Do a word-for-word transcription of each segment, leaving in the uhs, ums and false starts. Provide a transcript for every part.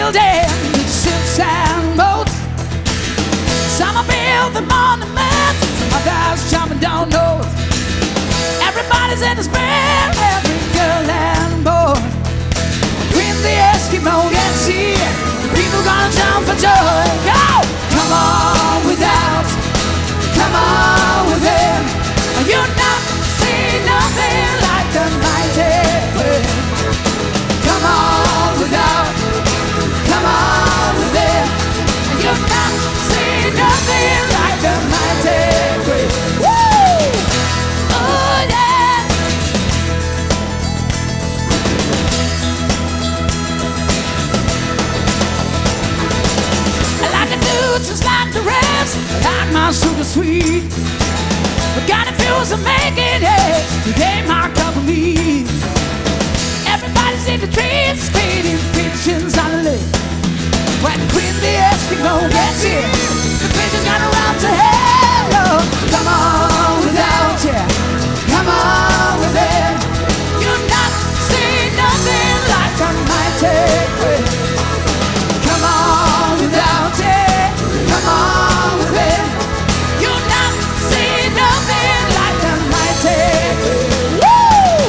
building ships and boats. Some are building monuments, others jumping down those. Everybody's in despair, every girl and boy. When the Eskimo gets here, the people gonna jump for joy. Go! Come on without, come on within. You're not seeing nothing like the mighty wind. Come on without, come on within. You're not seeing nothing like the mighty wind. Woo! Oh yeah! I like to do just like the rest. I like my sugar sweet. But gotta feel some making it. It ain't my cup of meat. Everybody's in the trees, creating pigeons on the lake. When Queen the Eskimo gets here, the pigeons gotta run to hell. Oh, come on without you, come on with it. You're not seeing nothing like a mighty wind. Come on without you, come on with it. You're not seeing nothing like a mighty wind. Woo!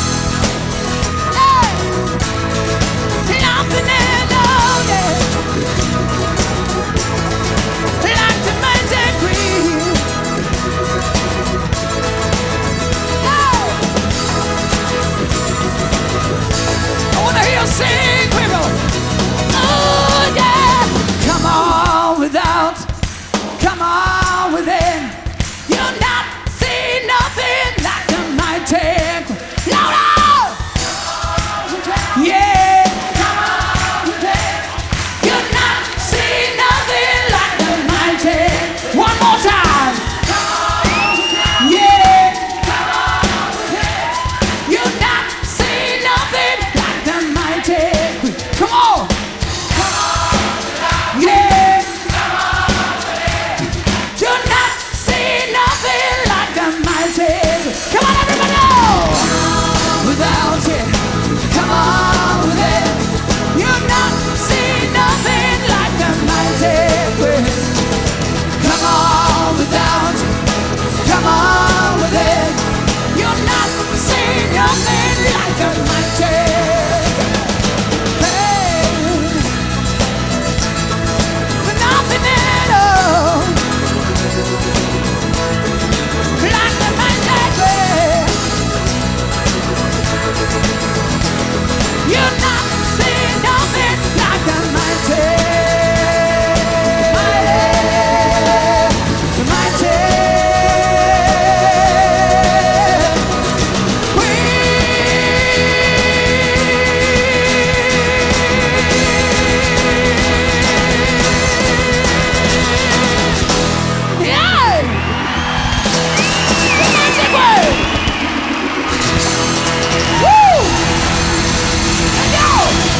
Hey! Nothing at all, yeah. Like the mighty wind. Oh! I wanna hear you sing, people. Oh yeah! Come on without, come on within. You're not seeing nothing like the mighty. Louder! Yeah! Come on within. You're not seeing nothing like the mighty. One more time. Yeah! You're not seeing nothing like the mighty. Come on! Yeah! You're not seeing nothing like the mighty. Come on, everybody! Without it, come on with it. You're not seeing nothing like the mighty wind. Come on without it, come on with it. You're not seeing nothing like the mighty. Hey, nothing at all. Like the mighty wind. You're not seeing nothing like the mighty, mighty, the mighty wind. Yeah! The mighty wind. Woo! Let's go!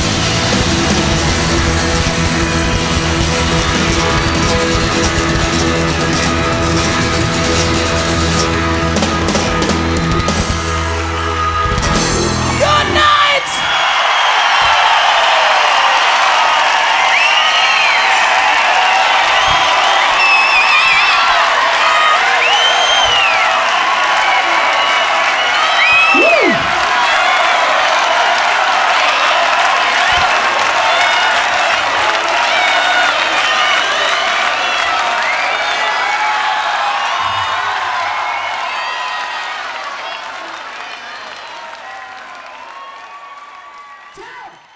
Good night! Woo! Ciao!